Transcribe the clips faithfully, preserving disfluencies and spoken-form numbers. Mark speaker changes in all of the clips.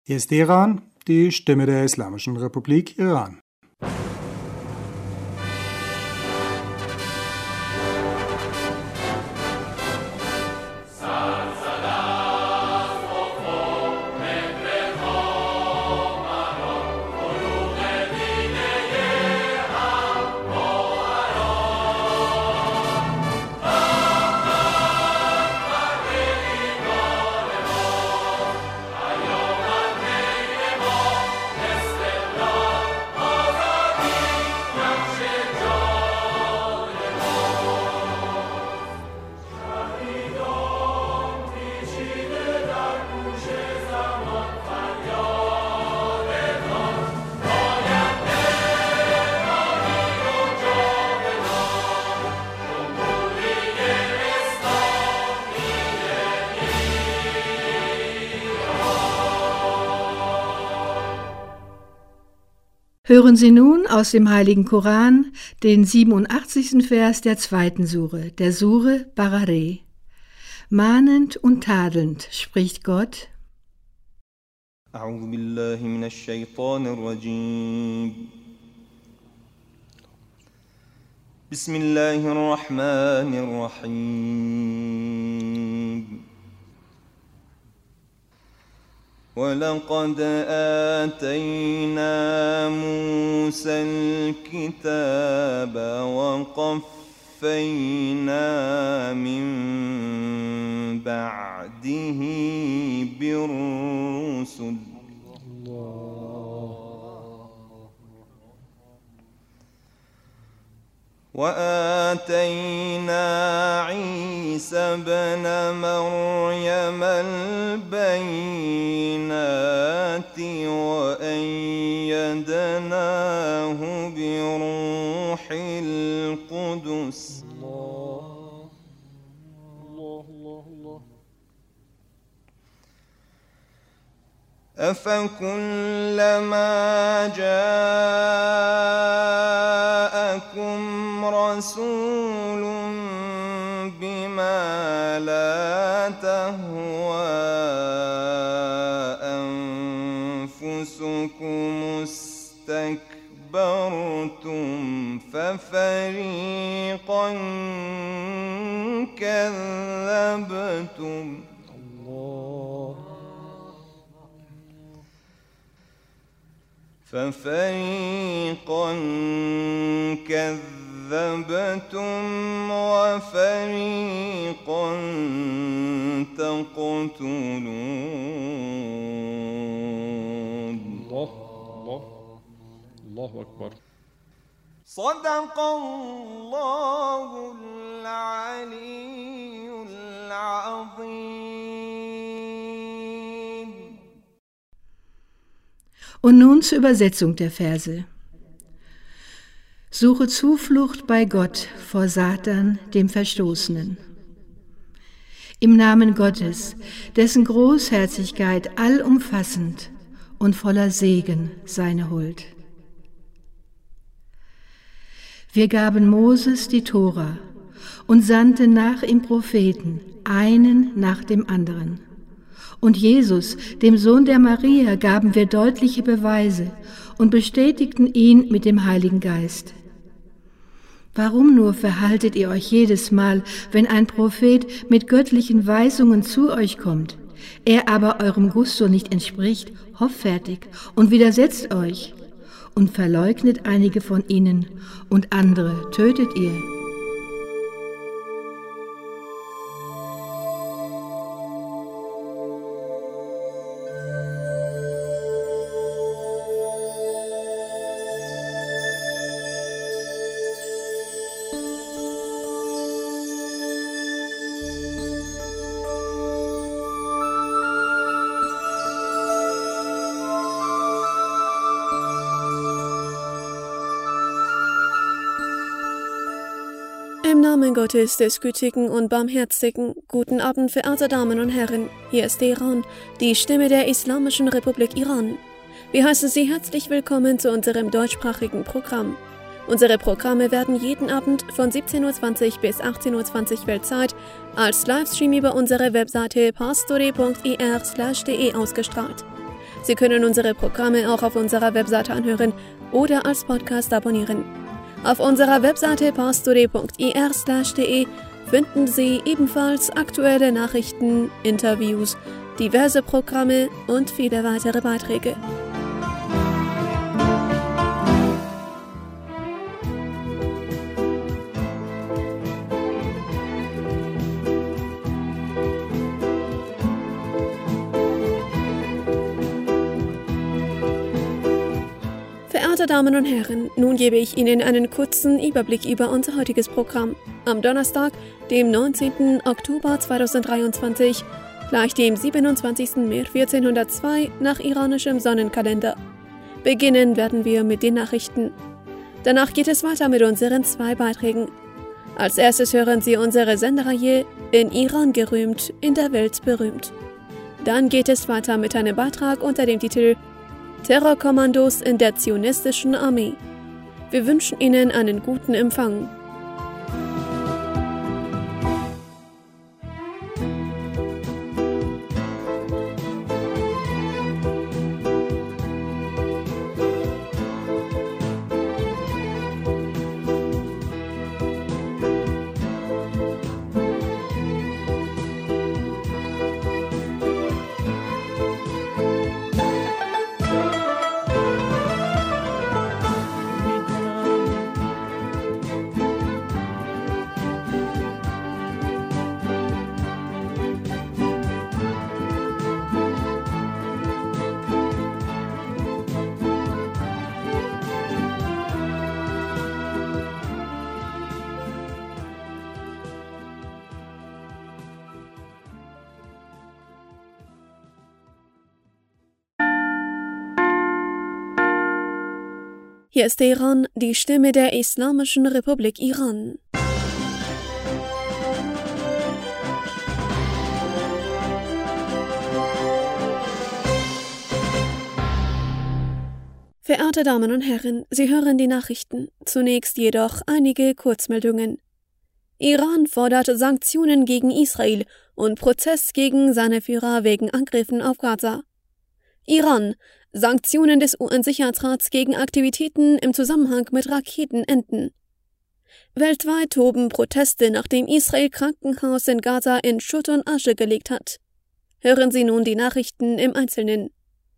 Speaker 1: Hier ist Iran, die Stimme der Islamischen Republik Iran.
Speaker 2: Hören Sie nun aus dem Heiligen Koran den siebenundachtzigsten Vers der zweiten Sure, der Sure Baqarah. Mahnend und tadelnd spricht Gott:
Speaker 3: أعوذ بالله من الشيطان الرجيم بسم الله الرحمن الرحيم ولقد آتينا موسى الكتاب وقفينا من بعده بالرسل وآتينا عيسى ابن مريم البينات وأيدناه بروح القدس الله الله الله أفكلما جاءكم رسول بما لا تهوى أنفسكم استكبرتم ففريقا كذبتم ففريقا كذبتم وفريقا تقتلون
Speaker 4: الله الله الله أكبر
Speaker 3: صدق الله العلي العظيم.
Speaker 2: Und nun zur Übersetzung der Verse. Suche Zuflucht bei Gott vor Satan, dem Verstoßenen. Im Namen Gottes, dessen Großherzigkeit allumfassend und voller Segen seine Huld. Wir gaben Moses die Tora und sandten nach ihm Propheten, einen nach dem anderen. Und Jesus, dem Sohn der Maria, gaben wir deutliche Beweise und bestätigten ihn mit dem Heiligen Geist. Warum nur verhaltet ihr euch jedes Mal, wenn ein Prophet mit göttlichen Weisungen zu euch kommt, er aber eurem Gusto nicht entspricht, hoffärtig und widersetzt euch und verleugnet einige von ihnen und andere tötet ihr?
Speaker 5: Im Namen Gottes, des Gütigen und Barmherzigen, guten Abend, verehrte Damen und Herren. Hier ist Iran, die Stimme der Islamischen Republik Iran. Wir heißen Sie herzlich willkommen zu unserem deutschsprachigen Programm. Unsere Programme werden jeden Abend von siebzehn Uhr zwanzig bis achtzehn Uhr zwanzig Weltzeit als Livestream über unsere Webseite pastore punkt ir slash de ausgestrahlt. Sie können unsere Programme auch auf unserer Webseite anhören oder als Podcast abonnieren. Auf unserer Webseite pastore punkt i r slash d e finden Sie ebenfalls aktuelle Nachrichten, Interviews, diverse Programme und viele weitere Beiträge. Verehrte Damen und Herren, nun gebe ich Ihnen einen kurzen Überblick über unser heutiges Programm. Am Donnerstag, dem neunzehnten Oktober zweitausenddreiundzwanzig, gleich dem siebenundzwanzigsten März vierzehnhundertzwei nach iranischem Sonnenkalender. Beginnen werden wir mit den Nachrichten. Danach geht es weiter mit unseren zwei Beiträgen. Als erstes hören Sie unsere Sendereihe In Iran gerühmt, in der Welt berühmt. Dann geht es weiter mit einem Beitrag unter dem Titel Terrorkommandos in der zionistischen Armee. Wir wünschen Ihnen einen guten Empfang. Hier ist Teheran, die Stimme der Islamischen Republik Iran. Verehrte Damen und Herren, Sie hören die Nachrichten. Zunächst jedoch einige Kurzmeldungen. Iran fordert Sanktionen gegen Israel und Prozess gegen seine Führer wegen Angriffen auf Gaza. Iran: Sanktionen des U N-Sicherheitsrats gegen Aktivitäten im Zusammenhang mit Raketen enden. Weltweit toben Proteste, nachdem Israel Krankenhaus in Gaza in Schutt und Asche gelegt hat. Hören Sie nun die Nachrichten im Einzelnen.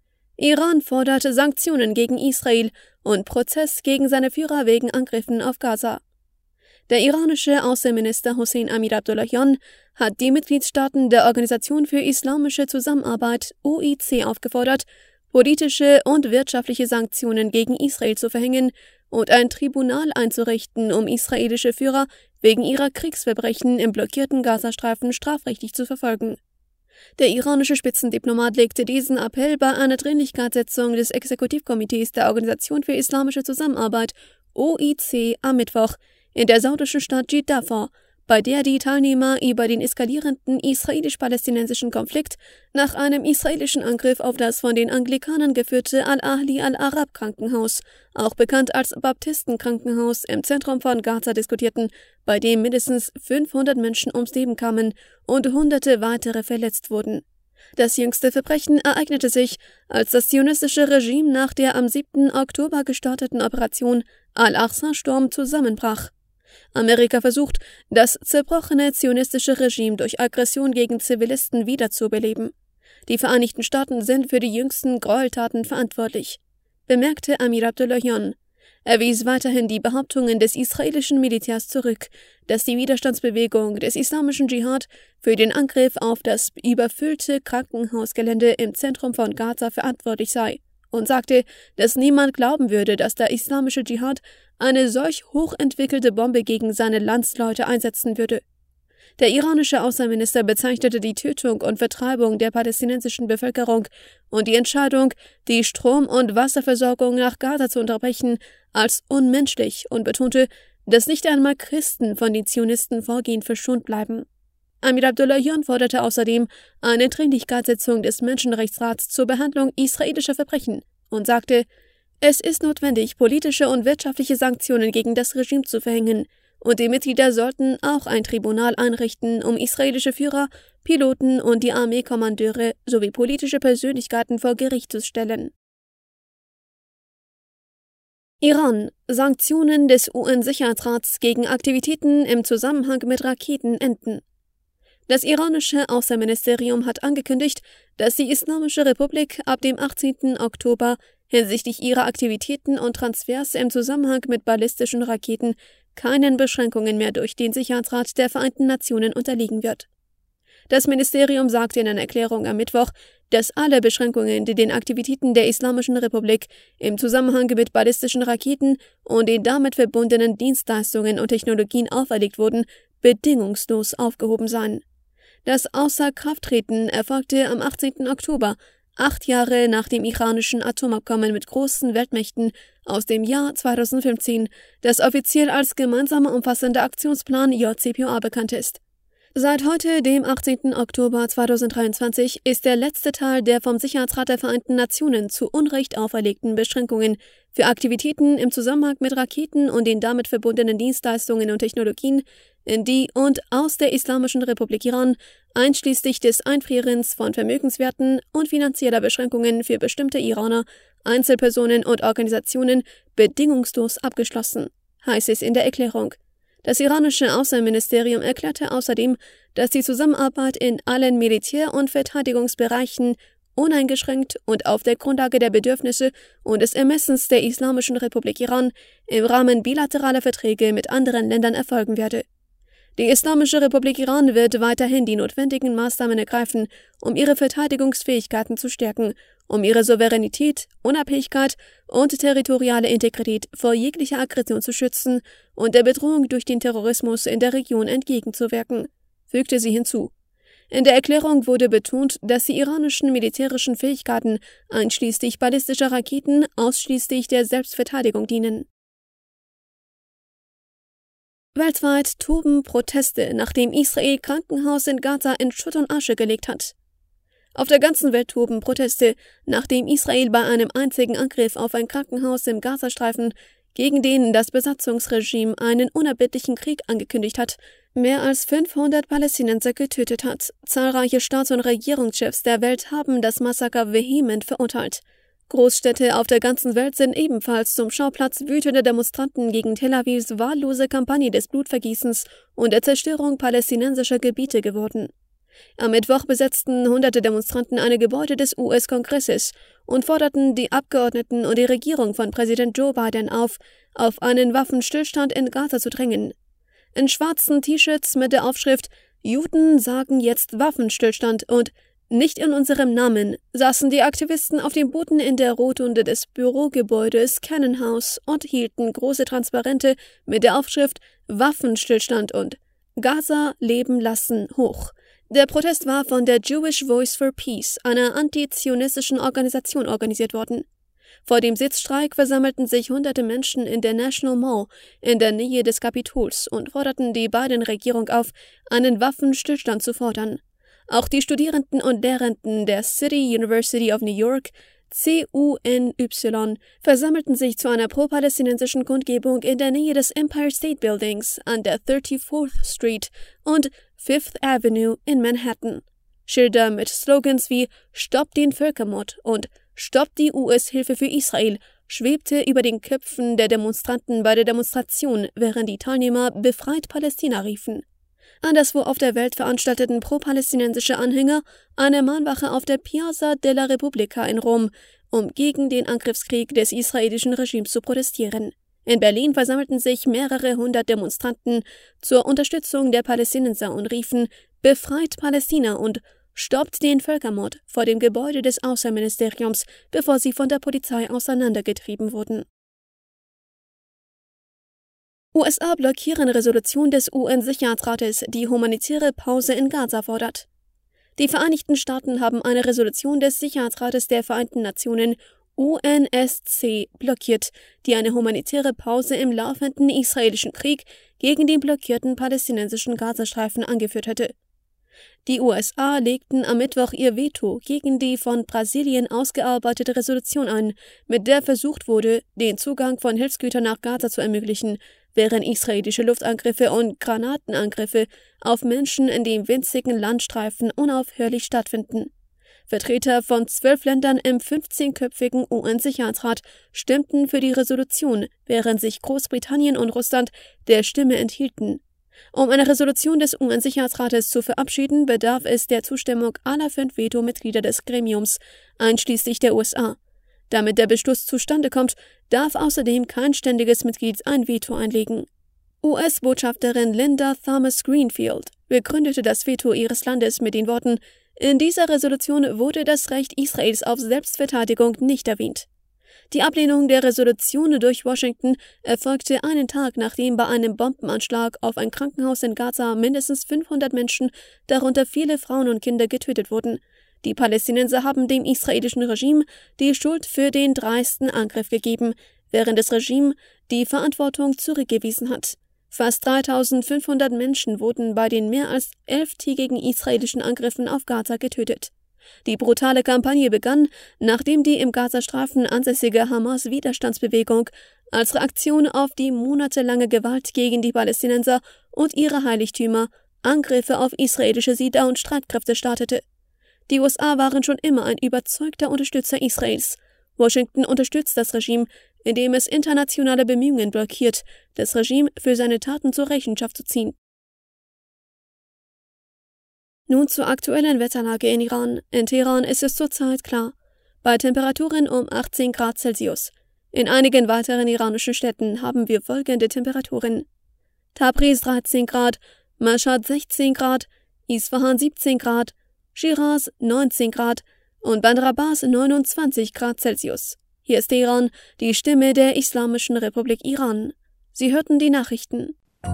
Speaker 5: Iran fordert Sanktionen gegen Israel und Prozess gegen seine Führer wegen Angriffen auf Gaza. Der iranische Außenminister Hossein Amir-Abdollahian hat die Mitgliedstaaten der Organisation für Islamische Zusammenarbeit O I C aufgefordert, politische und wirtschaftliche Sanktionen gegen Israel zu verhängen und ein Tribunal einzurichten, um israelische Führer wegen ihrer Kriegsverbrechen im blockierten Gazastreifen strafrechtlich zu verfolgen. Der iranische Spitzendiplomat legte diesen Appell bei einer Dringlichkeitssitzung des Exekutivkomitees der Organisation für Islamische Zusammenarbeit O I C am Mittwoch in der saudischen Stadt Jeddah vor, bei der die Teilnehmer über den eskalierenden israelisch-palästinensischen Konflikt nach einem israelischen Angriff auf das von den Anglikanern geführte Al-Ahli Al-Arab-Krankenhaus, auch bekannt als Baptistenkrankenhaus, im Zentrum von Gaza diskutierten, bei dem mindestens fünfhundert Menschen ums Leben kamen und hunderte weitere verletzt wurden. Das jüngste Verbrechen ereignete sich, als das zionistische Regime nach der am siebten Oktober gestarteten Operation Al-Aqsa-Sturm zusammenbrach. Amerika versucht, das zerbrochene zionistische Regime durch Aggression gegen Zivilisten wiederzubeleben. Die Vereinigten Staaten sind für die jüngsten Gräueltaten verantwortlich, bemerkte Amir-Abdollahian. Er wies weiterhin die Behauptungen des israelischen Militärs zurück, dass die Widerstandsbewegung des islamischen Dschihad für den Angriff auf das überfüllte Krankenhausgelände im Zentrum von Gaza verantwortlich sei, und sagte, dass niemand glauben würde, dass der islamische Dschihad eine solch hochentwickelte Bombe gegen seine Landsleute einsetzen würde. Der iranische Außenminister bezeichnete die Tötung und Vertreibung der palästinensischen Bevölkerung und die Entscheidung, die Strom- und Wasserversorgung nach Gaza zu unterbrechen, als unmenschlich und betonte, dass nicht einmal Christen von den Zionisten-Vorgehen verschont bleiben. Amir-Abdollahian forderte außerdem eine Dringlichkeitssitzung des Menschenrechtsrats zur Behandlung israelischer Verbrechen und sagte, es ist notwendig, politische und wirtschaftliche Sanktionen gegen das Regime zu verhängen, und die Mitglieder sollten auch ein Tribunal einrichten, um israelische Führer Piloten und die Armeekommandeure sowie politische Persönlichkeiten vor Gericht zu stellen. Iran. Sanktionen des U N-Sicherheitsrats gegen Aktivitäten im Zusammenhang mit Raketen enden. Das iranische Außenministerium hat angekündigt, dass die Islamische Republik ab dem achtzehnten Oktober hinsichtlich ihrer Aktivitäten und Transfers im Zusammenhang mit ballistischen Raketen keinen Beschränkungen mehr durch den Sicherheitsrat der Vereinten Nationen unterliegen wird. Das Ministerium sagte in einer Erklärung am Mittwoch, dass alle Beschränkungen, die den Aktivitäten der Islamischen Republik im Zusammenhang mit ballistischen Raketen und den damit verbundenen Dienstleistungen und Technologien auferlegt wurden, bedingungslos aufgehoben seien. Das Außerkrafttreten erfolgte am achtzehnten Oktober, acht Jahre nach dem iranischen Atomabkommen mit großen Weltmächten aus dem Jahr zweitausendfünfzehn, das offiziell als gemeinsamer umfassender Aktionsplan J C P O A bekannt ist. Seit heute, dem achtzehnten Oktober zweitausenddreiundzwanzig, ist der letzte Teil der vom Sicherheitsrat der Vereinten Nationen zu Unrecht auferlegten Beschränkungen für Aktivitäten im Zusammenhang mit Raketen und den damit verbundenen Dienstleistungen und Technologien in die und aus der Islamischen Republik Iran, einschließlich des Einfrierens von Vermögenswerten und finanzieller Beschränkungen für bestimmte Iraner, Einzelpersonen und Organisationen bedingungslos abgeschlossen, heißt es in der Erklärung. Das iranische Außenministerium erklärte außerdem, dass die Zusammenarbeit in allen Militär- und Verteidigungsbereichen uneingeschränkt und auf der Grundlage der Bedürfnisse und des Ermessens der Islamischen Republik Iran im Rahmen bilateraler Verträge mit anderen Ländern erfolgen werde. Die Islamische Republik Iran wird weiterhin die notwendigen Maßnahmen ergreifen, um ihre Verteidigungsfähigkeiten zu stärken, um ihre Souveränität, Unabhängigkeit und territoriale Integrität vor jeglicher Aggression zu schützen und der Bedrohung durch den Terrorismus in der Region entgegenzuwirken, fügte sie hinzu. In der Erklärung wurde betont, dass die iranischen militärischen Fähigkeiten einschließlich ballistischer Raketen ausschließlich der Selbstverteidigung dienen. Weltweit toben Proteste, nachdem Israel Krankenhaus in Gaza in Schutt und Asche gelegt hat. Auf der ganzen Welt toben Proteste, nachdem Israel bei einem einzigen Angriff auf ein Krankenhaus im Gazastreifen, gegen den das Besatzungsregime einen unerbittlichen Krieg angekündigt hat, mehr als fünfhundert Palästinenser getötet hat. Zahlreiche Staats- und Regierungschefs der Welt haben das Massaker vehement verurteilt. Großstädte auf der ganzen Welt sind ebenfalls zum Schauplatz wütender Demonstranten gegen Tel Avivs wahllose Kampagne des Blutvergießens und der Zerstörung palästinensischer Gebiete geworden. Am Mittwoch besetzten hunderte Demonstranten eine Gebäude des U S-Kongresses und forderten die Abgeordneten und die Regierung von Präsident Joe Biden auf, auf einen Waffenstillstand in Gaza zu drängen. In schwarzen T-Shirts mit der Aufschrift »Juden sagen jetzt Waffenstillstand« und »Nicht in unserem Namen« saßen die Aktivisten auf dem Boden in der Rotunde des Bürogebäudes Cannon House und hielten große Transparente mit der Aufschrift »Waffenstillstand« und »Gaza leben lassen« hoch. Der Protest war von der Jewish Voice for Peace, einer antizionistischen Organisation, organisiert worden. Vor dem Sitzstreik versammelten sich hunderte Menschen in der National Mall in der Nähe des Kapitols und forderten die Biden-Regierung auf, einen Waffenstillstand zu fordern. Auch die Studierenden und Lehrenden der City University of New York, C U N Y, versammelten sich zu einer pro-palästinensischen Kundgebung in der Nähe des Empire State Buildings an der thirty-fourth Street und Fifth Avenue in Manhattan. Schilder mit Slogans wie »Stoppt den Völkermord« und »Stoppt die U S-Hilfe für Israel« schwebte über den Köpfen der Demonstranten bei der Demonstration, während die Teilnehmer »Befreit Palästina« riefen. Anderswo auf der Welt veranstalteten pro-palästinensische Anhänger eine Mahnwache auf der Piazza della Repubblica in Rom, um gegen den Angriffskrieg des israelischen Regimes zu protestieren. In Berlin versammelten sich mehrere hundert Demonstranten zur Unterstützung der Palästinenser und riefen »Befreit Palästina« und »Stoppt den Völkermord« vor dem Gebäude des Außenministeriums, bevor sie von der Polizei auseinandergetrieben wurden. U S A blockieren Resolution des U N-Sicherheitsrates, die humanitäre Pause in Gaza fordert. Die Vereinigten Staaten haben eine Resolution des Sicherheitsrates der Vereinten Nationen U N S C blockiert, die eine humanitäre Pause im laufenden israelischen Krieg gegen den blockierten palästinensischen Gazastreifen angeführt hätte. Die U S A legten am Mittwoch ihr Veto gegen die von Brasilien ausgearbeitete Resolution ein, mit der versucht wurde, den Zugang von Hilfsgütern nach Gaza zu ermöglichen, während israelische Luftangriffe und Granatenangriffe auf Menschen in dem winzigen Landstreifen unaufhörlich stattfinden. Vertreter von zwölf Ländern im fünfzehnköpfigen U N-Sicherheitsrat stimmten für die Resolution, während sich Großbritannien und Russland der Stimme enthielten. Um eine Resolution des U N-Sicherheitsrates zu verabschieden, bedarf es der Zustimmung aller fünf Vetomitglieder des Gremiums, einschließlich der U S A. Damit der Beschluss zustande kommt, darf außerdem kein ständiges Mitglied ein Veto einlegen. U S-Botschafterin Linda Thomas-Greenfield begründete das Veto ihres Landes mit den Worten: In dieser Resolution wurde das Recht Israels auf Selbstverteidigung nicht erwähnt. Die Ablehnung der Resolution durch Washington erfolgte einen Tag, nachdem bei einem Bombenanschlag auf ein Krankenhaus in Gaza mindestens fünfhundert Menschen, darunter viele Frauen und Kinder, getötet wurden. Die Palästinenser haben dem israelischen Regime die Schuld für den dreisten Angriff gegeben, während das Regime die Verantwortung zurückgewiesen hat. Fast dreitausendfünfhundert Menschen wurden bei den mehr als elftägigen israelischen Angriffen auf Gaza getötet. Die brutale Kampagne begann, nachdem die im Gazastreifen ansässige Hamas-Widerstandsbewegung als Reaktion auf die monatelange Gewalt gegen die Palästinenser und ihre Heiligtümer Angriffe auf israelische Siedler und Streitkräfte startete. Die U S A waren schon immer ein überzeugter Unterstützer Israels. Washington unterstützt das Regime, indem es internationale Bemühungen blockiert, das Regime für seine Taten zur Rechenschaft zu ziehen. Nun zur aktuellen Wetterlage in Iran. In Teheran ist es zurzeit klar, bei Temperaturen um achtzehn Grad Celsius. In einigen weiteren iranischen Städten haben wir folgende Temperaturen: Tabriz dreizehn Grad, Mashhad sechzehn Grad, Isfahan siebzehn Grad, Shiraz neunzehn Grad und Bandar Abbas neunundzwanzig Grad Celsius. Hier ist Teheran, die Stimme der Islamischen Republik Iran. Sie hörten die Nachrichten.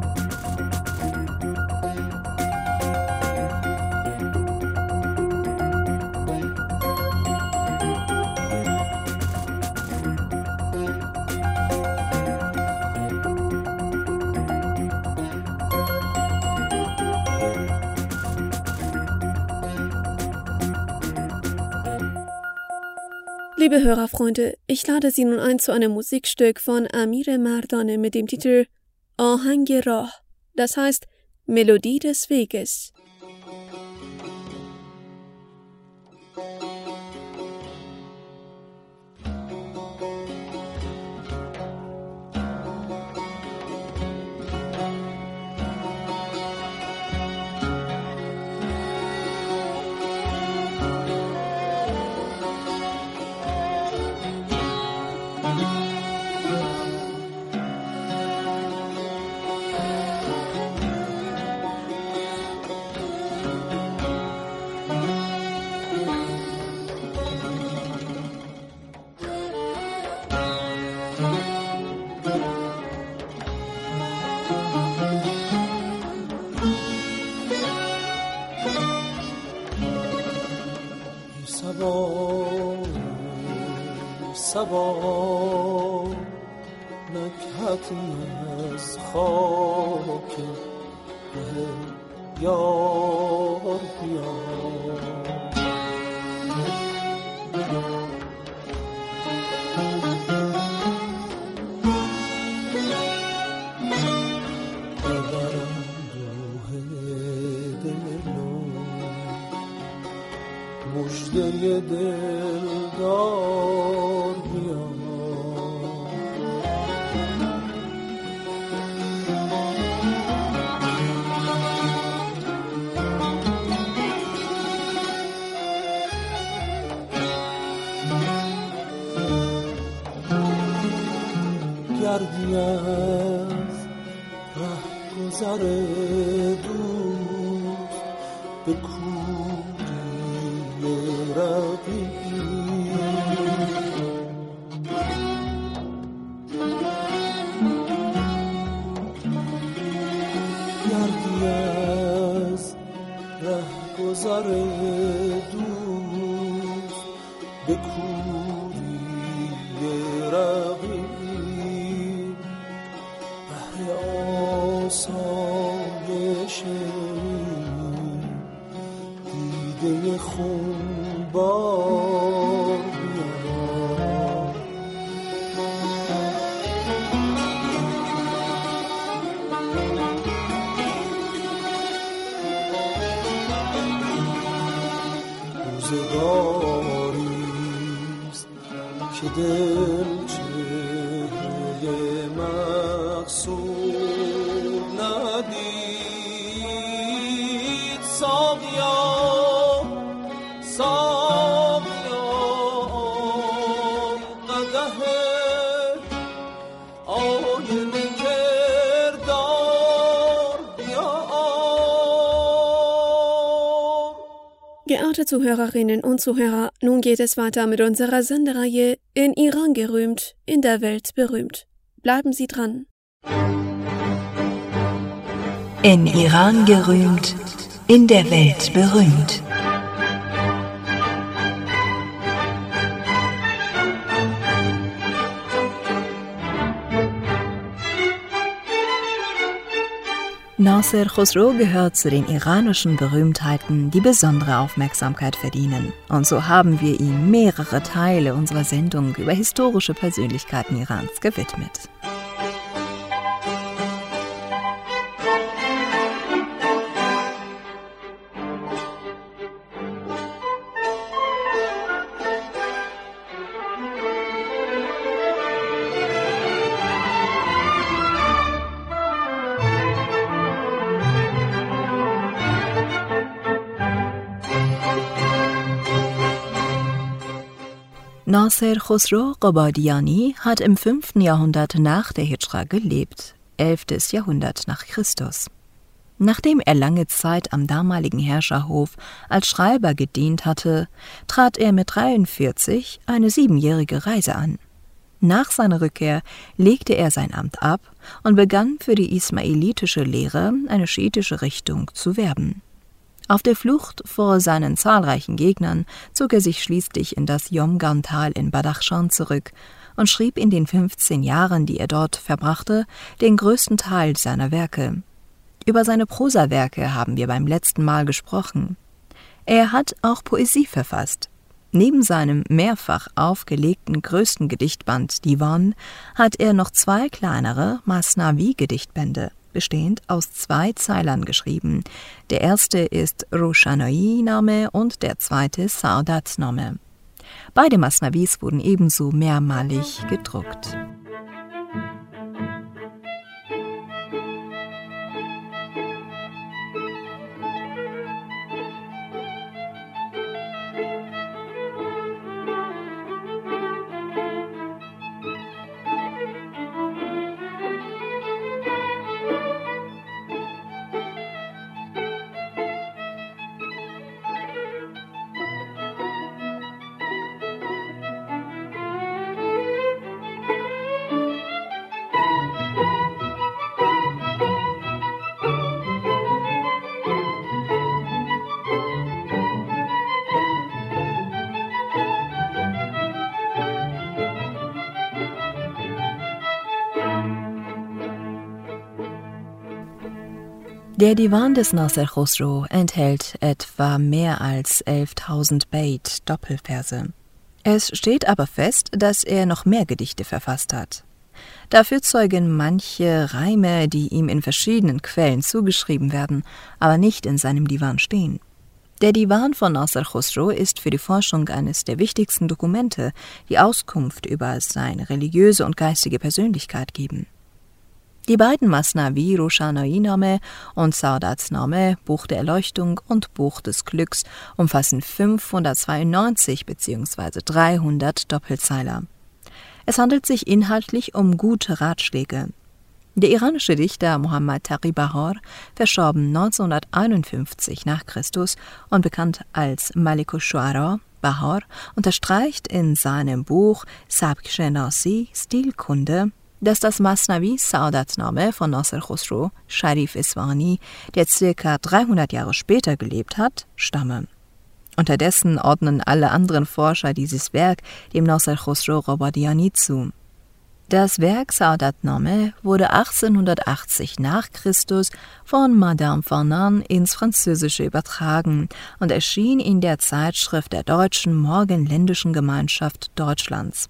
Speaker 5: Liebe Hörerfreunde, ich lade Sie nun ein zu einem Musikstück von Amir Mardane mit dem Titel Ahang Rah, das heißt Melodie des Weges.
Speaker 6: صبا نکهتم از خاک یار بیار ببرم روح دلو مژده دلدار بیار گردی از رهگذر دوست به کوری رقیب گردی از رهگذر دوست به کوری رقیب آسایش دیده خونبار بیار که دل چهره مقصود ندید ساقیا ساقیا قدح آینه کردار بیار.
Speaker 5: Geehrte Zuhörerinnen und Zuhörer, nun geht es weiter mit unserer Sendereihe In Iran gerühmt, in der Welt berühmt. Bleiben Sie dran.
Speaker 7: In Iran gerühmt, in der Welt berühmt. Nasser Khosrow gehört zu den iranischen Berühmtheiten, die besondere Aufmerksamkeit verdienen. Und so haben wir ihm mehrere Teile unserer Sendung über historische Persönlichkeiten Irans gewidmet. Nasser Khosrow Qobadiani hat im fünften Jahrhundert nach der Hijra gelebt, elftes Jahrhundert nach Christus. Nachdem er lange Zeit am damaligen Herrscherhof als Schreiber gedient hatte, trat er mit dreiundvierzig eine siebenjährige Reise an. Nach seiner Rückkehr legte er sein Amt ab und begann für die ismailitische Lehre, eine schiitische Richtung, zu werben. Auf der Flucht vor seinen zahlreichen Gegnern zog er sich schließlich in das Yomgan-Tal in Badachshan zurück und schrieb in den fünfzehn Jahren, die er dort verbrachte, den größten Teil seiner Werke. Über seine Prosawerke haben wir beim letzten Mal gesprochen. Er hat auch Poesie verfasst. Neben seinem mehrfach aufgelegten größten Gedichtband Divan hat er noch zwei kleinere Masnavi-Gedichtbände, bestehend aus zwei Zeilern geschrieben. Der erste ist Roshanoi-Name und der zweite Saadat-Name. Beide Masnavis wurden ebenso mehrmalig gedruckt. Der Divan des Nasser Khosrow enthält etwa mehr als elftausend Beit, Doppelverse. Es steht aber fest, dass er noch mehr Gedichte verfasst hat. Dafür zeugen manche Reime, die ihm in verschiedenen Quellen zugeschrieben werden, aber nicht in seinem Divan stehen. Der Divan von Nasser Khosrow ist für die Forschung eines der wichtigsten Dokumente, die Auskunft über seine religiöse und geistige Persönlichkeit geben. Die beiden Masnavi, Roshanoi-Name und Saadat-Name, Buch der Erleuchtung und Buch des Glücks, umfassen fünfhundertzweiundneunzig bzw. dreihundert Doppelzeiler. Es handelt sich inhaltlich um gute Ratschläge. Der iranische Dichter Mohammad Taqi Bahar, verstorben neunzehnhunderteinundfünfzig nach Christus und bekannt als Malik al-Shu'ara, Bahar, unterstreicht in seinem Buch Sabk Shenasi, Stilkunde, dass das Masnavi Saadat-Name von Nasser Khosrow, Sharif Isfahani, der circa dreihundert Jahre später gelebt hat, stamme. Unterdessen ordnen alle anderen Forscher dieses Werk dem Nasser Khosrow Qobadiani zu. Das Werk Saadat-Name wurde achtzehnhundertachtzig nach Christus von Madame Farnan ins Französische übertragen und erschien in der Zeitschrift der Deutschen Morgenländischen Gemeinschaft Deutschlands.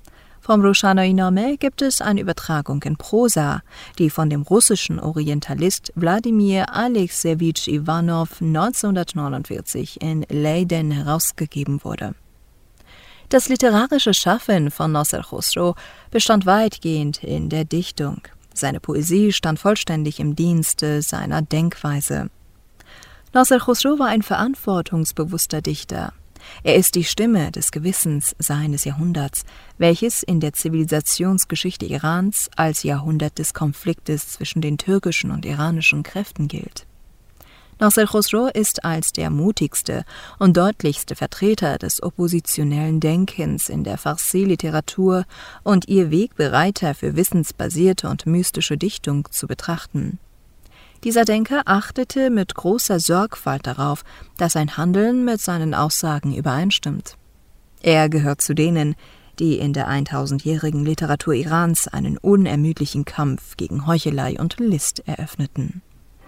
Speaker 7: Vom Roshanoi-Name gibt es eine Übertragung in Prosa, die von dem russischen Orientalist Wladimir Alexejewitsch Iwanow neunzehnhundertneunundvierzig in Leiden herausgegeben wurde. Das literarische Schaffen von Nasser Khosrow bestand weitgehend in der Dichtung. Seine Poesie stand vollständig im Dienste seiner Denkweise. Nasser Khosrow war ein verantwortungsbewusster Dichter. Er ist die Stimme des Gewissens seines Jahrhunderts, welches in der Zivilisationsgeschichte Irans als Jahrhundert des Konfliktes zwischen den türkischen und iranischen Kräften gilt. Nasser Khosrow ist als der mutigste und deutlichste Vertreter des oppositionellen Denkens in der Farsi-Literatur und ihr Wegbereiter für wissensbasierte und mystische Dichtung zu betrachten. Dieser Denker achtete mit großer Sorgfalt darauf, dass sein Handeln mit seinen Aussagen übereinstimmt. Er gehört zu denen, die in der eintausendjährigen Literatur Irans einen unermüdlichen Kampf gegen Heuchelei und List eröffneten.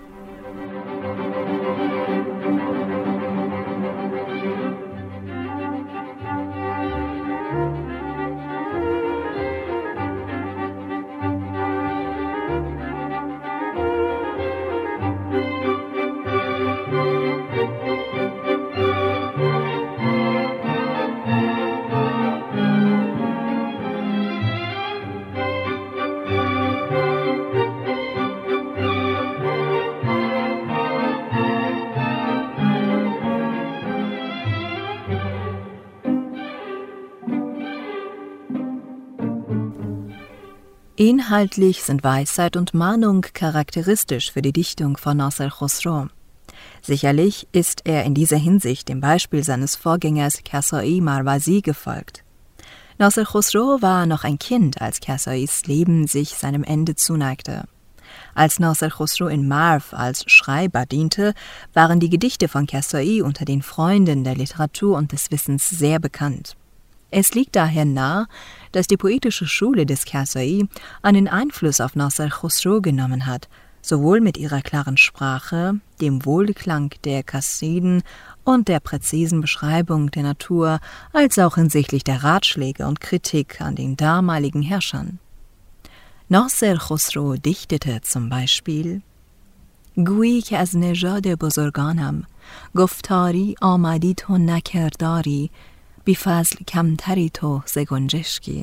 Speaker 7: Inhaltlich sind Weisheit und Mahnung charakteristisch für die Dichtung von Nasser Khosrow. Sicherlich ist er in dieser Hinsicht dem Beispiel seines Vorgängers Kasai Marwazi gefolgt. Nasser Khosrow war noch ein Kind, als Kasais Leben sich seinem Ende zuneigte. Als Nasser Khosrow in Marw als Schreiber diente, waren die Gedichte von Kasai unter den Freunden der Literatur und des Wissens sehr bekannt. Es liegt daher nahe, dass die poetische Schule des Kasai einen Einfluss auf Nasser Khosrow genommen hat, sowohl mit ihrer klaren Sprache, dem Wohlklang der Qasiden und der präzisen Beschreibung der Natur, als auch hinsichtlich der Ratschläge und Kritik an den damaligen Herrschern. Nasser Khosrow dichtete zum Beispiel: گویی که از نژاد بزرگانم گفتاری آمدی تو نکرداری بی فضل کمتری تو ز گنجشکی.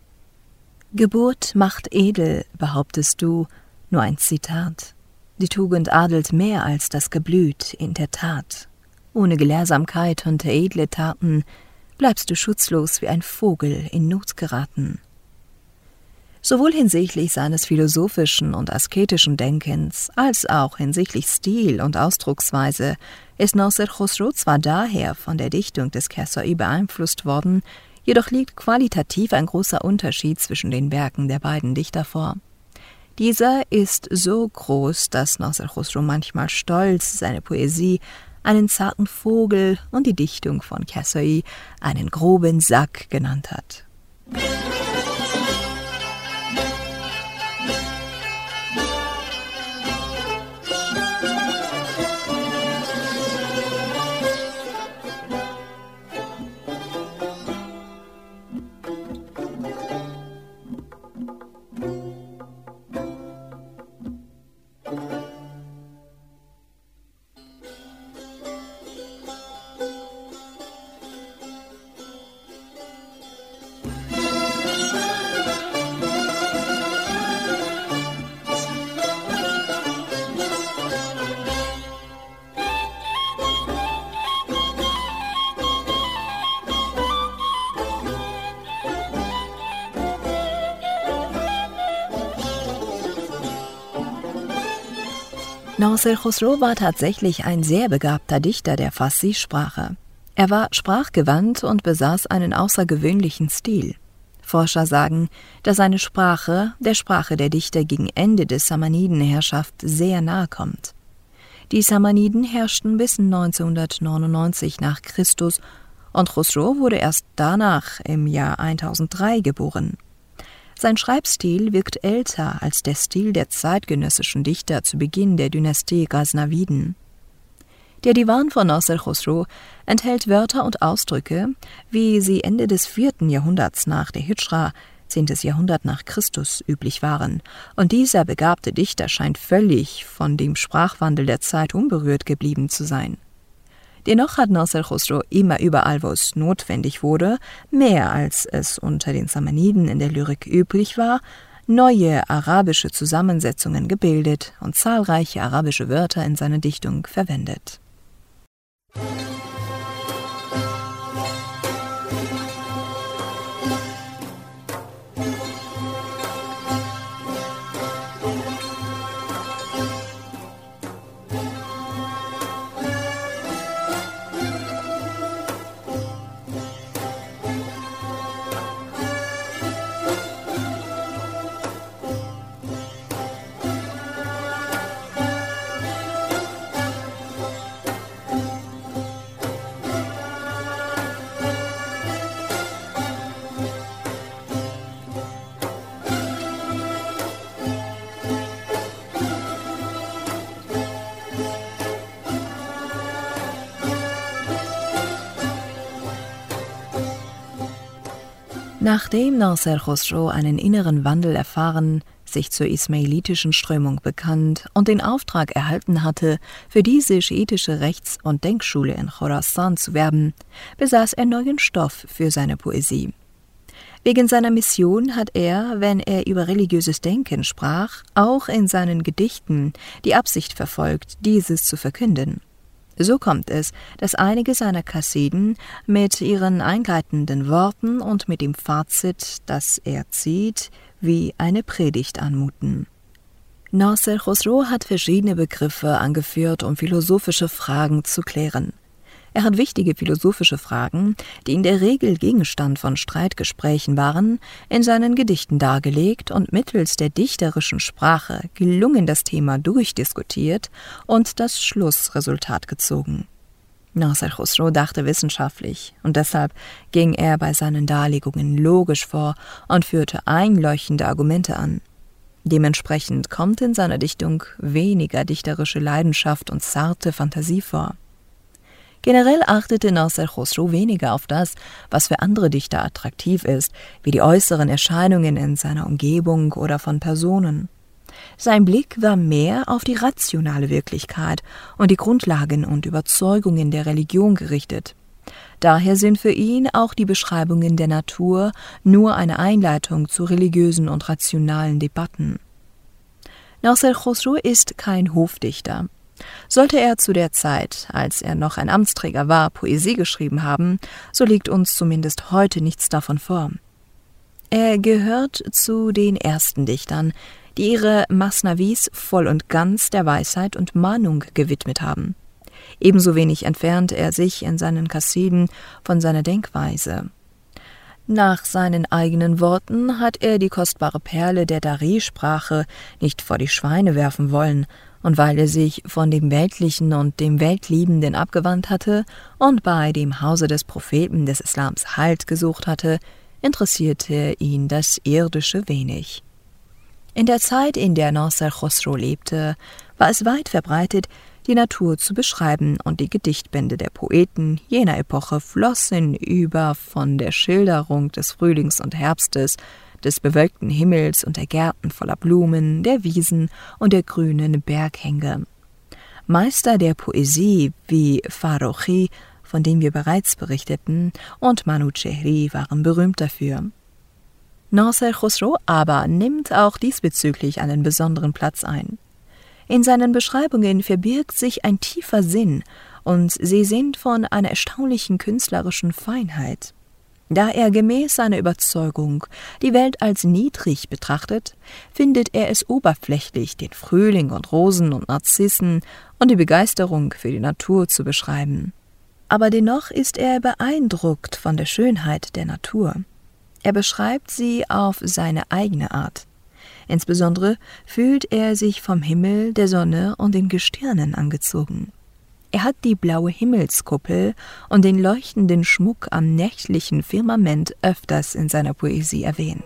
Speaker 7: Geburt macht edel, behauptest du, nur ein Zitat. Die Tugend adelt mehr als das Geblüt in der Tat. Ohne Gelehrsamkeit und edle Taten bleibst du schutzlos wie ein Vogel in Not geraten. Sowohl hinsichtlich seines philosophischen und asketischen Denkens, als auch hinsichtlich Stil und Ausdrucksweise ist Nasser Khosrow zwar daher von der Dichtung des Kasai beeinflusst worden, jedoch liegt qualitativ ein großer Unterschied zwischen den Werken der beiden Dichter vor. Dieser ist so groß, dass Nasser Khosrow manchmal stolz seine Poesie einen zarten Vogel und die Dichtung von Kasai einen groben Sack genannt hat. Nasser Khosrow war tatsächlich ein sehr begabter Dichter der Farsi-Sprache. Er war sprachgewandt und besaß einen außergewöhnlichen Stil. Forscher sagen, dass seine Sprache der Sprache der Dichter gegen Ende des Samanidenherrschaft sehr nahe kommt. Die Samaniden herrschten bis neunzehnhundertneunundneunzig nach Christus und Khosrow wurde erst danach im Jahr eintausenddrei geboren. Sein Schreibstil wirkt älter als der Stil der zeitgenössischen Dichter zu Beginn der Dynastie Ghaznawiden. Der Diwan von Nasser Khosrow enthält Wörter und Ausdrücke, wie sie Ende des vierten Jahrhunderts nach der Hijra, zehntes Jahrhundert nach Christus, üblich waren, und dieser begabte Dichter scheint völlig von dem Sprachwandel der Zeit unberührt geblieben zu sein. Dennoch hat Nasser Khosrow immer überall, wo es notwendig wurde, mehr als es unter den Samaniden in der Lyrik üblich war, neue arabische Zusammensetzungen gebildet und zahlreiche arabische Wörter in seiner Dichtung verwendet. Nachdem Nasser Khosrow einen inneren Wandel erfahren, sich zur ismailitischen Strömung bekannt und den Auftrag erhalten hatte, für diese schiitische Rechts- und Denkschule in Chorasan zu werben, besaß er neuen Stoff für seine Poesie. Wegen seiner Mission hat er, wenn er über religiöses Denken sprach, auch in seinen Gedichten die Absicht verfolgt, dieses zu verkünden. So kommt es, dass einige seiner Qassiden mit ihren einleitenden Worten und mit dem Fazit, das er zieht, wie eine Predigt anmuten. Nasser Khosrow hat verschiedene Begriffe angeführt, um philosophische Fragen zu klären. Er hat wichtige philosophische Fragen, die in der Regel Gegenstand von Streitgesprächen waren, in seinen Gedichten dargelegt und mittels der dichterischen Sprache gelungen das Thema durchdiskutiert und das Schlussresultat gezogen. Nasser Khosrow dachte wissenschaftlich und deshalb ging er bei seinen Darlegungen logisch vor und führte einleuchtende Argumente an. Dementsprechend kommt in seiner Dichtung weniger dichterische Leidenschaft und zarte Fantasie vor. Generell achtete Nasser Khosrow weniger auf das, was für andere Dichter attraktiv ist, wie die äußeren Erscheinungen in seiner Umgebung oder von Personen. Sein Blick war mehr auf die rationale Wirklichkeit und die Grundlagen und Überzeugungen der Religion gerichtet. Daher sind für ihn auch die Beschreibungen der Natur nur eine Einleitung zu religiösen und rationalen Debatten. Nasser Khosrow ist kein Hofdichter. Sollte er zu der Zeit, als er noch ein Amtsträger war, Poesie geschrieben haben, so liegt uns zumindest heute nichts davon vor. Er gehört zu den ersten Dichtern, die ihre Masnavis voll und ganz der Weisheit und Mahnung gewidmet haben. Ebenso wenig entfernt er sich in seinen Qassiden von seiner Denkweise. Nach seinen eigenen Worten hat er die kostbare Perle der Dari-Sprache nicht vor die Schweine werfen wollen, und weil er sich von dem Weltlichen und dem Weltliebenden abgewandt hatte und bei dem Hause des Propheten des Islams Halt gesucht hatte, interessierte ihn das Irdische wenig. In der Zeit, in der Nasser Khosrow lebte, war es weit verbreitet, die Natur zu beschreiben, und die Gedichtbände der Poeten jener Epoche flossen über von der Schilderung des Frühlings und Herbstes, des bewölkten Himmels und der Gärten voller Blumen, der Wiesen und der grünen Berghänge. Meister der Poesie wie Farokhi, von dem wir bereits berichteten, und Manouchehri waren berühmt dafür. Nasser Khosrow aber nimmt auch diesbezüglich einen besonderen Platz ein. In seinen Beschreibungen verbirgt sich ein tiefer Sinn, und sie sind von einer erstaunlichen künstlerischen Feinheit. Da er gemäß seiner Überzeugung die Welt als niedrig betrachtet, findet er es oberflächlich, den Frühling und Rosen und Narzissen und die Begeisterung für die Natur zu beschreiben. Aber dennoch ist er beeindruckt von der Schönheit der Natur. Er beschreibt sie auf seine eigene Art. Insbesondere fühlt er sich vom Himmel, der Sonne und den Gestirnen angezogen. Er hat die blaue Himmelskuppel und den leuchtenden Schmuck am nächtlichen Firmament öfters in seiner Poesie erwähnt.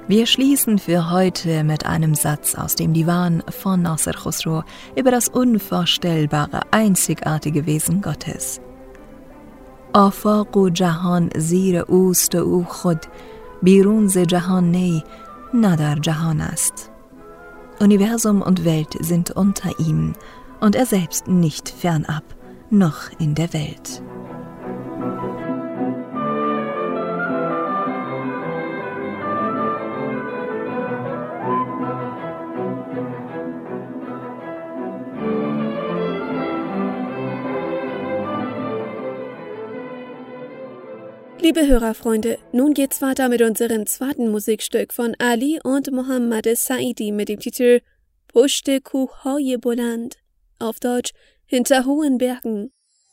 Speaker 7: Wir schließen für heute mit einem Satz aus dem Divan von Nasser Khosrow über das unvorstellbare, einzigartige Wesen Gottes. آفاق و جهان زیر اوست و او خود بیرون ز جهان نی نه در جهان است. Universum und Welt sind unter ihm und er selbst nicht fernab, noch in der Welt.
Speaker 5: Liebe Hörerfreunde, nun geht's weiter mit unserem zweiten Musikstück von Ali und Mohammad Saidi mit dem Titel Pushte Kuhhaye Boland, auf Deutsch Hinter hohen Bergen.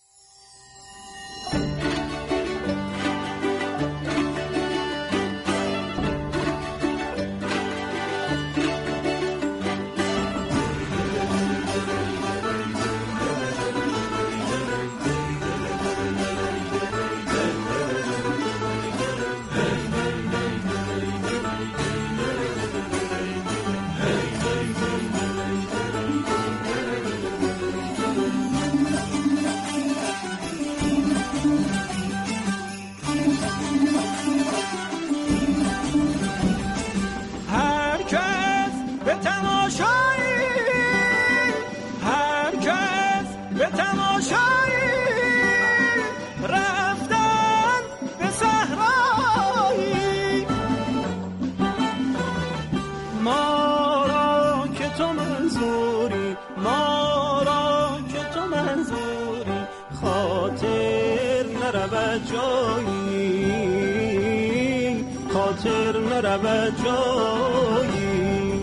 Speaker 6: خاطر نرود جایی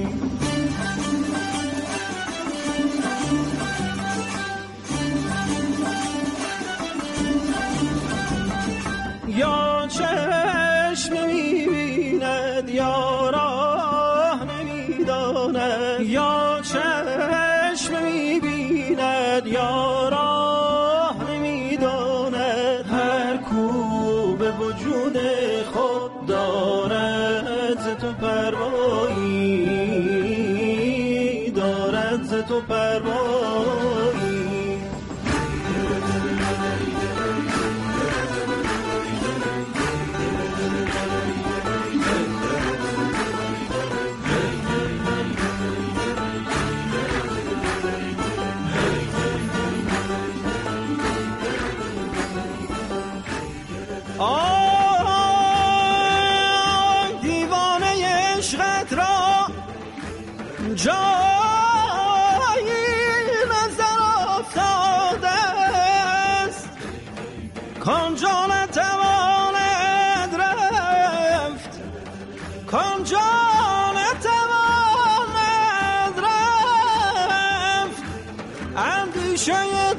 Speaker 6: یا چشم نمی‌بیند یا راه نمی‌داند یا چشم نمی‌بیند یا راه نمی‌داند هر کو به وجود خود دارد ز تو پروایی دارد ز تو پروایی جایی نظر افتاده است کانجا نتواند رفت کانجا نتواند رفت اندیشه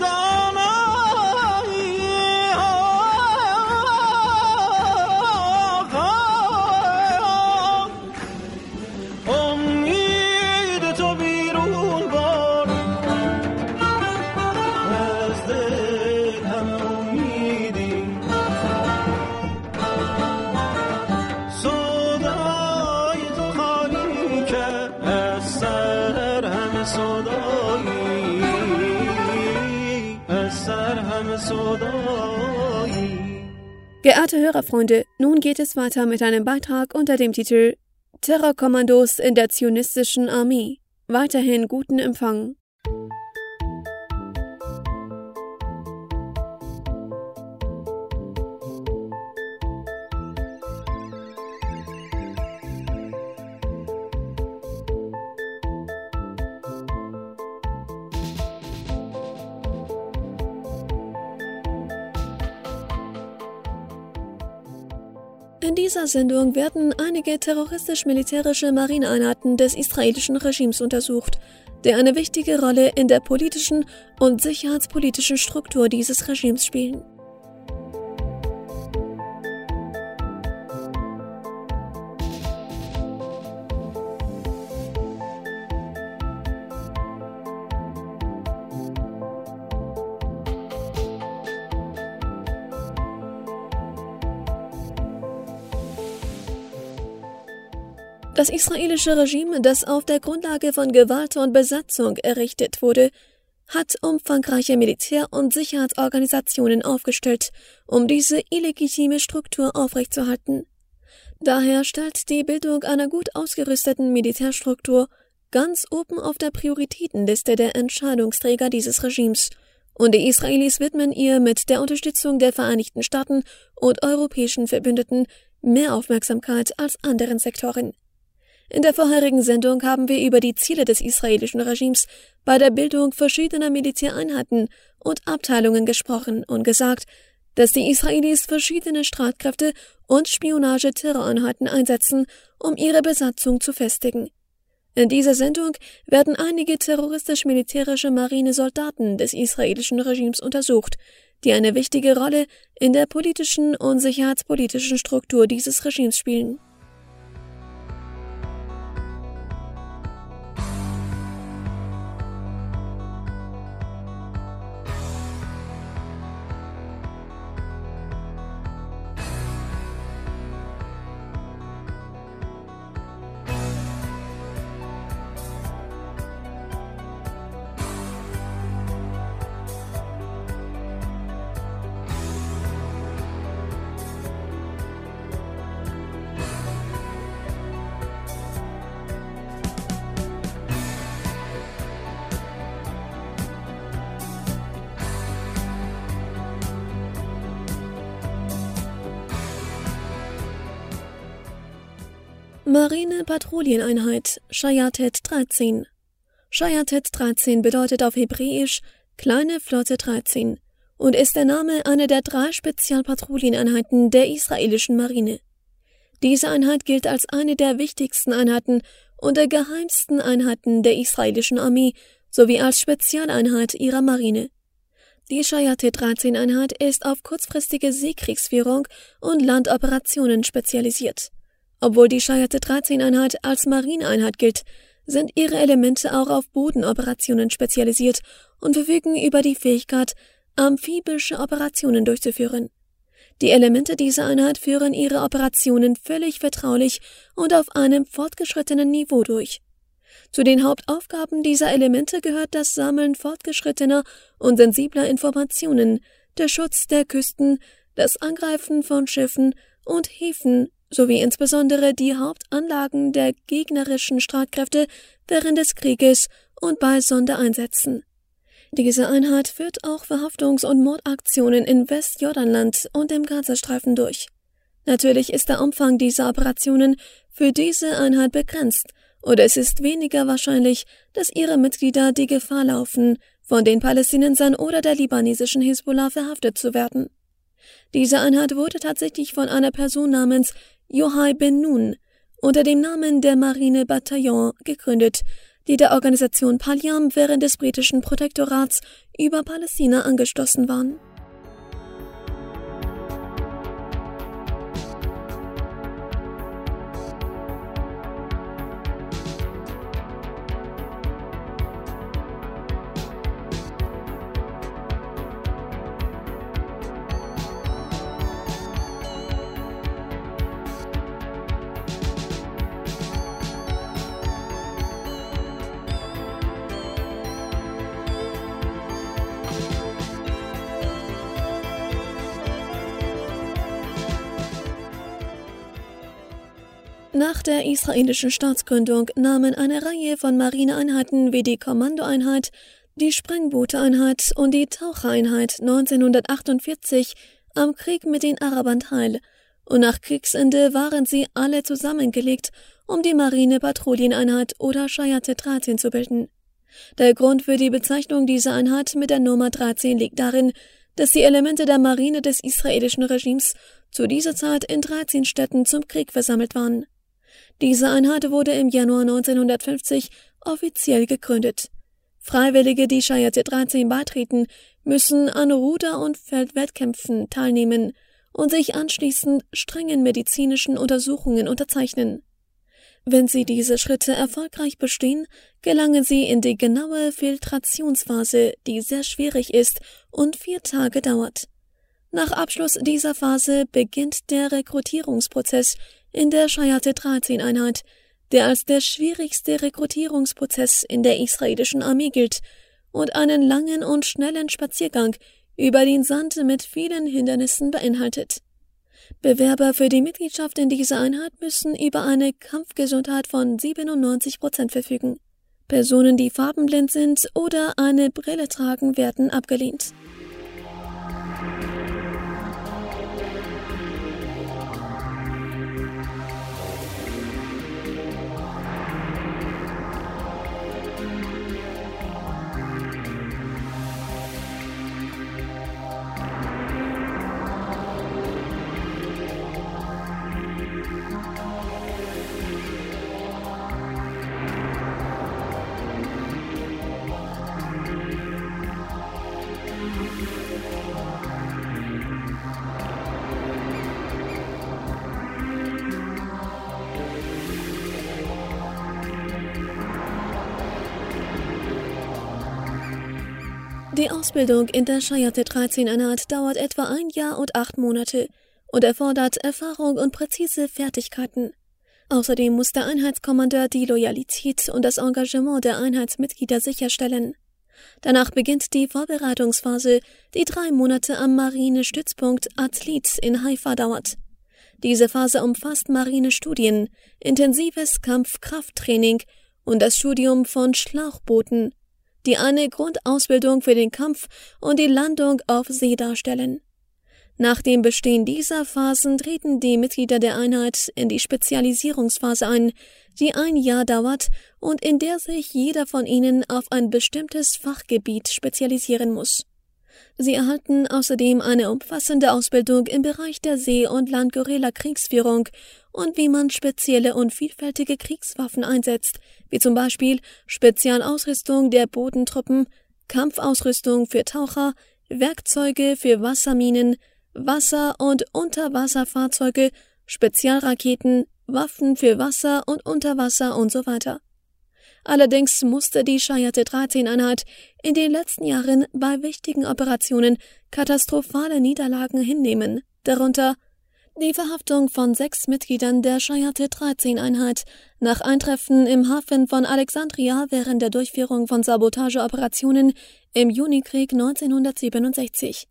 Speaker 5: Geehrte Hörerfreunde, nun geht es weiter mit einem Beitrag unter dem Titel Terrorkommandos in der zionistischen Armee. Weiterhin guten Empfang. In dieser Sendung werden einige terroristisch-militärische Marineeinheiten des israelischen Regimes untersucht, die eine wichtige Rolle in der politischen und sicherheitspolitischen Struktur dieses Regimes spielen. Das israelische Regime, das auf der Grundlage von Gewalt und Besatzung errichtet wurde, hat umfangreiche Militär- und Sicherheitsorganisationen aufgestellt, um diese illegitime Struktur aufrechtzuerhalten. Daher stellt die Bildung einer gut ausgerüsteten Militärstruktur ganz oben auf der Prioritätenliste der Entscheidungsträger dieses Regimes, und die Israelis widmen ihr mit der Unterstützung der Vereinigten Staaten und europäischen Verbündeten mehr Aufmerksamkeit als anderen Sektoren. In der vorherigen Sendung haben wir über die Ziele des israelischen Regimes bei der Bildung verschiedener Militäreinheiten und Abteilungen gesprochen und gesagt, dass die Israelis verschiedene Streitkräfte und Spionage-Terroreinheiten einsetzen, um ihre Besatzung zu festigen. In dieser Sendung werden einige terroristisch-militärische Marinesoldaten des israelischen Regimes untersucht, die eine wichtige Rolle in der politischen und sicherheitspolitischen Struktur dieses Regimes spielen. Marine-Patrouilleneinheit Shayatet dreizehn. Shayatet dreizehn bedeutet auf Hebräisch Kleine Flotte dreizehn und ist der Name einer der drei Spezialpatrouilleneinheiten der israelischen Marine. Diese Einheit gilt als eine der wichtigsten Einheiten und der geheimsten Einheiten der israelischen Armee sowie als Spezialeinheit ihrer Marine. Die Shayatet dreizehn Einheit ist auf kurzfristige Seekriegsführung und Landoperationen spezialisiert. Obwohl die Shayatet dreizehn Einheit als Marineeinheit gilt, sind ihre Elemente auch auf Bodenoperationen spezialisiert und verfügen über die Fähigkeit, amphibische Operationen durchzuführen. Die Elemente dieser Einheit führen ihre Operationen völlig vertraulich und auf einem fortgeschrittenen Niveau durch. Zu den Hauptaufgaben dieser Elemente gehört das Sammeln fortgeschrittener und sensibler Informationen, der Schutz der Küsten, das Angreifen von Schiffen und Häfen sowie insbesondere die Hauptanlagen der gegnerischen Streitkräfte während des Krieges und bei Sondereinsätzen. Diese Einheit führt auch Verhaftungs- und Mordaktionen in Westjordanland und im Gazastreifen durch. Natürlich ist der Umfang dieser Operationen für diese Einheit begrenzt, oder es ist weniger wahrscheinlich, dass ihre Mitglieder die Gefahr laufen, von den Palästinensern oder der libanesischen Hisbollah verhaftet zu werden. Diese Einheit wurde tatsächlich von einer Person namens Yohai Ben Nun unter dem Namen der Marine Bataillon gegründet, die der Organisation Palyam während des britischen Protektorats über Palästina angeschlossen waren. Nach der israelischen Staatsgründung nahmen eine Reihe von Marineeinheiten wie die Kommandoeinheit, die Sprengbooteinheit und die Tauchereinheit neunzehnhundertachtundvierzig am Krieg mit den Arabern teil, und nach Kriegsende waren sie alle zusammengelegt, um die Marine-Patrouilleneinheit oder Shayatet dreizehn zu bilden. Der Grund für die Bezeichnung dieser Einheit mit der Nummer dreizehn liegt darin, dass die Elemente der Marine des israelischen Regimes zu dieser Zeit in dreizehn Städten zum Krieg versammelt waren. Diese Einheit wurde im Januar neunzehnhundertfünfzig offiziell gegründet. Freiwillige, die Shayatet dreizehn beitreten, müssen an Ruder- und Feldwettkämpfen teilnehmen und sich anschließend strengen medizinischen Untersuchungen unterzeichnen. Wenn sie diese Schritte erfolgreich bestehen, gelangen sie in die genaue Filtrationsphase, die sehr schwierig ist und vier Tage dauert. Nach Abschluss dieser Phase beginnt der Rekrutierungsprozess in der Shayatet dreizehn Einheit, der als der schwierigste Rekrutierungsprozess in der israelischen Armee gilt und einen langen und schnellen Spaziergang über den Sand mit vielen Hindernissen beinhaltet. Bewerber für die Mitgliedschaft in dieser Einheit müssen über eine Kampfgesundheit von siebenundneunzig Prozent verfügen. Personen, die farbenblind sind oder eine Brille tragen, werden abgelehnt. Die Ausbildung in der Shayate dreizehn Einheit dauert etwa ein Jahr und acht Monate und erfordert Erfahrung und präzise Fertigkeiten. Außerdem muss der Einheitskommandeur die Loyalität und das Engagement der Einheitsmitglieder sicherstellen. Danach beginnt die Vorbereitungsphase, die drei Monate am Marinestützpunkt Atlit in Haifa dauert. Diese Phase umfasst Marinestudien, intensives Kampfkrafttraining und das Studium von Schlauchbooten, die eine Grundausbildung für den Kampf und die Landung auf See darstellen. Nach dem Bestehen dieser Phasen treten die Mitglieder der Einheit in die Spezialisierungsphase ein, die ein Jahr dauert und in der sich jeder von ihnen auf ein bestimmtes Fachgebiet spezialisieren muss. Sie erhalten außerdem eine umfassende Ausbildung im Bereich der See- und Land-Guerilla-Kriegsführung und wie man spezielle und vielfältige Kriegswaffen einsetzt, wie zum Beispiel Spezialausrüstung der Bodentruppen, Kampfausrüstung für Taucher, Werkzeuge für Wasserminen, Wasser- und Unterwasserfahrzeuge, Spezialraketen, Waffen für Wasser und Unterwasser und so weiter. Allerdings musste die Shayate dreizehn Einheit in den letzten Jahren bei wichtigen Operationen katastrophale Niederlagen hinnehmen, darunter die Verhaftung von sechs Mitgliedern der Shayate dreizehn Einheit nach Eintreffen im Hafen von Alexandria während der Durchführung von Sabotageoperationen im Junikrieg neunzehnhundertsiebenundsechzig.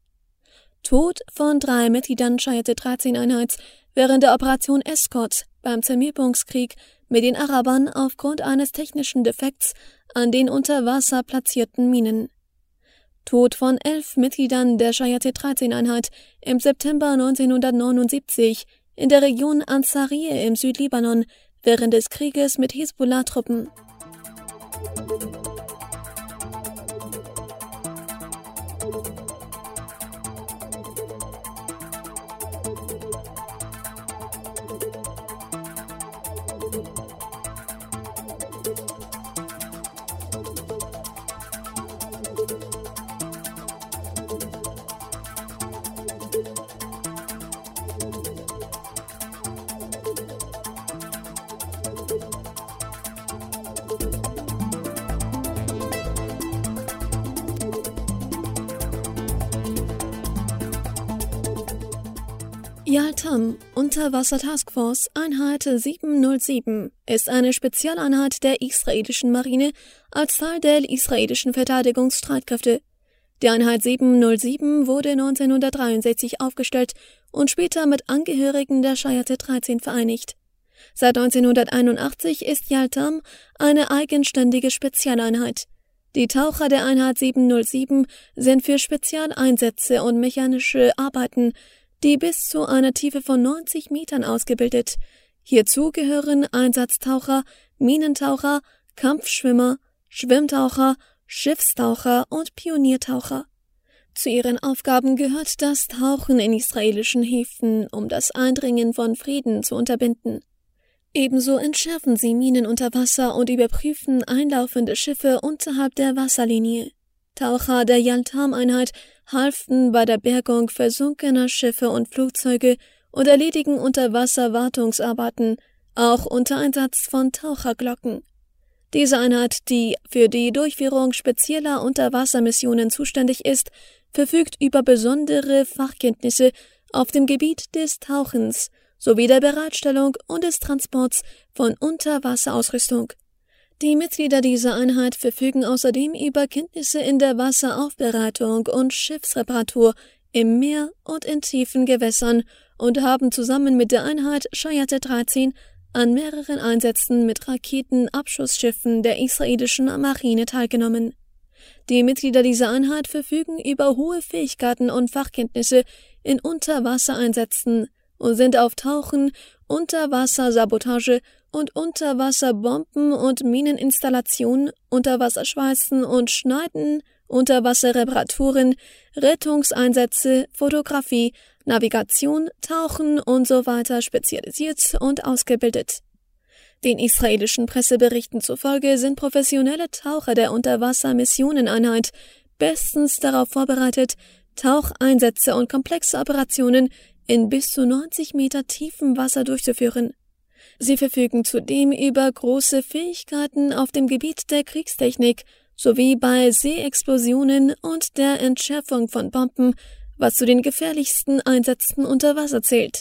Speaker 5: Tod von drei Mitgliedern Shayate dreizehn Einheit während der Operation Escort beim Zermürbungskrieg mit den Arabern aufgrund eines technischen Defekts an den unter Wasser platzierten Minen. Tod von elf Mitgliedern der Shayate dreizehn Einheit im September neunzehnhundertneunundsiebzig in der Region Ansarieh im Südlibanon während des Krieges mit Hisbollah-Truppen. Yaltam, Unterwasser-Taskforce, Einheit siebenhundertsieben, ist eine Spezialeinheit der israelischen Marine als Teil der israelischen Verteidigungsstreitkräfte. Die Einheit siebenhundertsieben wurde neunzehnhundertdreiundsechzig aufgestellt und später mit Angehörigen der Shayate dreizehn vereinigt. Seit neunzehnhunderteinundachtzig ist Yaltam eine eigenständige Spezialeinheit. Die Taucher der Einheit siebenhundertsieben sind für Spezialeinsätze und mechanische Arbeiten, die bis zu einer Tiefe von neunzig Metern ausgebildet. Hierzu gehören Einsatztaucher, Minentaucher, Kampfschwimmer, Schwimmtaucher, Schiffstaucher und Pioniertaucher. Zu ihren Aufgaben gehört das Tauchen in israelischen Häfen, um das Eindringen von Frieden zu unterbinden. Ebenso entschärfen sie Minen unter Wasser und überprüfen einlaufende Schiffe unterhalb der Wasserlinie. Taucher der Yaltam-Einheit halfen bei der Bergung versunkener Schiffe und Flugzeuge und erledigen Unterwasserwartungsarbeiten, auch unter Einsatz von Taucherglocken. Diese Einheit, die für die Durchführung spezieller Unterwassermissionen zuständig ist, verfügt über besondere Fachkenntnisse auf dem Gebiet des Tauchens sowie der Bereitstellung und des Transports von Unterwasserausrüstung. Die Mitglieder dieser Einheit verfügen außerdem über Kenntnisse in der Wasseraufbereitung und Schiffsreparatur im Meer und in tiefen Gewässern und haben zusammen mit der Einheit Shayat dreizehn an mehreren Einsätzen mit Raketenabschussschiffen der israelischen Marine teilgenommen. Die Mitglieder dieser Einheit verfügen über hohe Fähigkeiten und Fachkenntnisse in Unterwassereinsätzen und sind auf Tauchen, Unterwassersabotage und Unterwasserbomben- und Mineninstallationen, Unterwasserschweißen und Schneiden, Unterwasserreparaturen, Rettungseinsätze, Fotografie, Navigation, Tauchen und so weiter spezialisiert und ausgebildet. Den israelischen Presseberichten zufolge sind professionelle Taucher der Unterwassermissioneneinheit bestens darauf vorbereitet, Taucheinsätze und komplexe Operationen in bis zu neunzig Meter tiefem Wasser durchzuführen. Sie verfügen zudem über große Fähigkeiten auf dem Gebiet der Kriegstechnik sowie bei Seeexplosionen und der Entschärfung von Bomben, was zu den gefährlichsten Einsätzen unter Wasser zählt.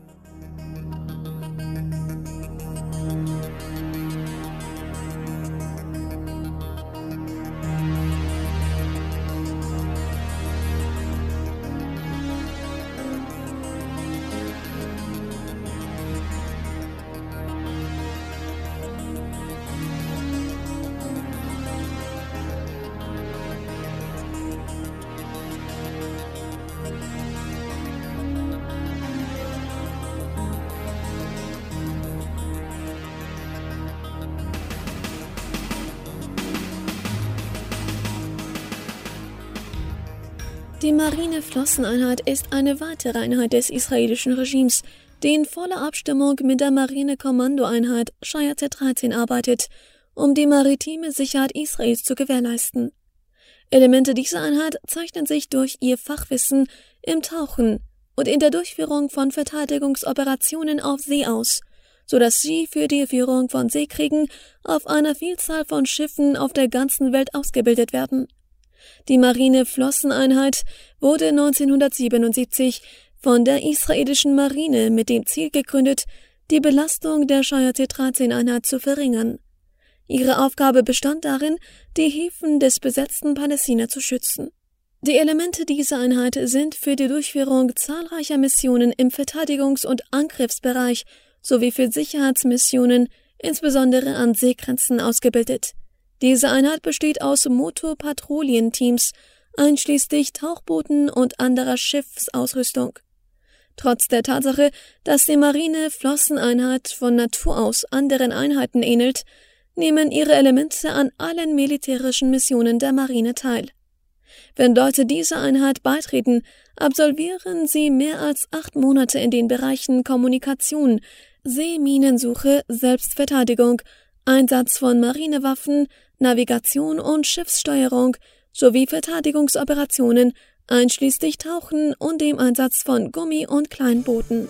Speaker 5: Die Marineflosseneinheit ist eine weitere Einheit des israelischen Regimes, die in voller Abstimmung mit der Marinekommandoeinheit Shayat dreizehn arbeitet, um die maritime Sicherheit Israels zu gewährleisten. Elemente dieser Einheit zeichnen sich durch ihr Fachwissen im Tauchen und in der Durchführung von Verteidigungsoperationen auf See aus, sodass sie für die Führung von Seekriegen auf einer Vielzahl von Schiffen auf der ganzen Welt ausgebildet werden. Die Marineflosseneinheit wurde neunzehnhundertsiebenundsiebzig von der israelischen Marine mit dem Ziel gegründet, die Belastung der Shayat dreizehn Einheit zu verringern. Ihre Aufgabe bestand darin, die Häfen des besetzten Palästina zu schützen. Die Elemente dieser Einheit sind für die Durchführung zahlreicher Missionen im Verteidigungs- und Angriffsbereich sowie für Sicherheitsmissionen, insbesondere an Seegrenzen, ausgebildet. Diese Einheit besteht aus Motorpatrouillenteams, einschließlich Tauchbooten und anderer Schiffsausrüstung. Trotz der Tatsache, dass die Marine-Flosseneinheit von Natur aus anderen Einheiten ähnelt, nehmen ihre Elemente an allen militärischen Missionen der Marine teil. Wenn Leute dieser Einheit beitreten, absolvieren sie mehr als acht Monate in den Bereichen Kommunikation, Seeminensuche, Selbstverteidigung, Einsatz von Marinewaffen, Navigation und Schiffssteuerung sowie Verteidigungsoperationen, einschließlich Tauchen und dem Einsatz von Gummi- und Kleinbooten.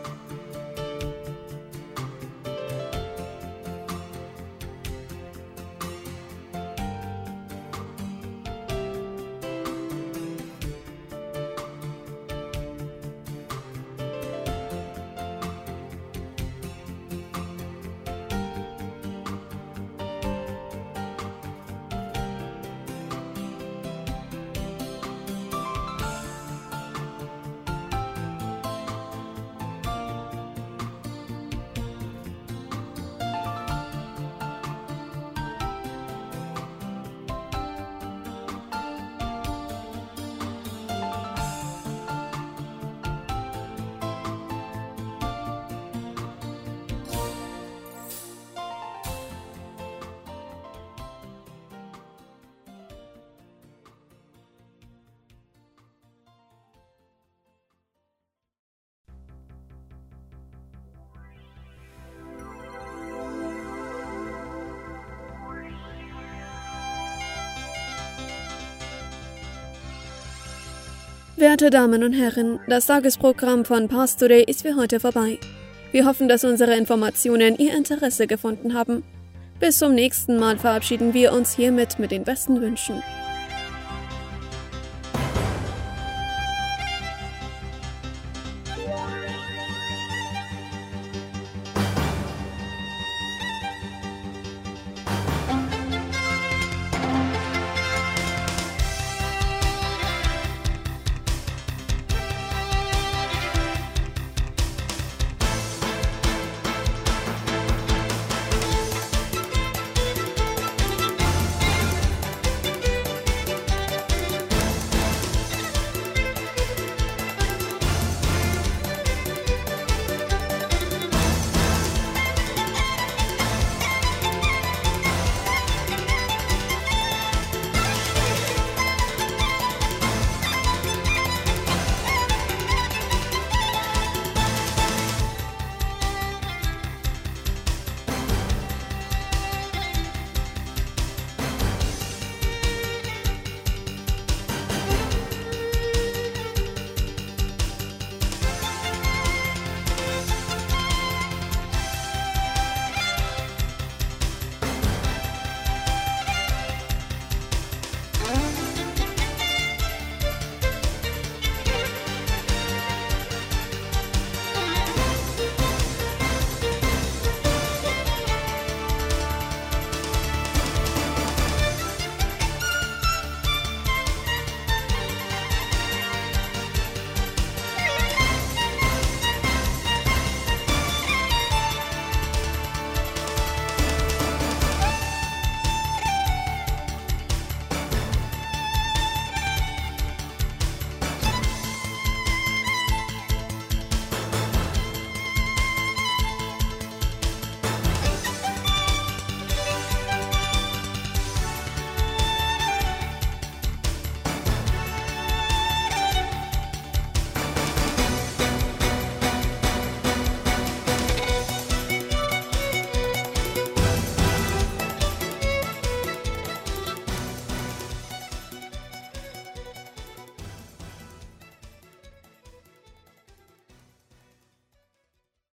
Speaker 5: Werte Damen und Herren, das Tagesprogramm von Pars Today ist für heute vorbei. Wir hoffen, dass unsere Informationen Ihr Interesse gefunden haben. Bis zum nächsten Mal verabschieden wir uns hiermit mit den besten Wünschen.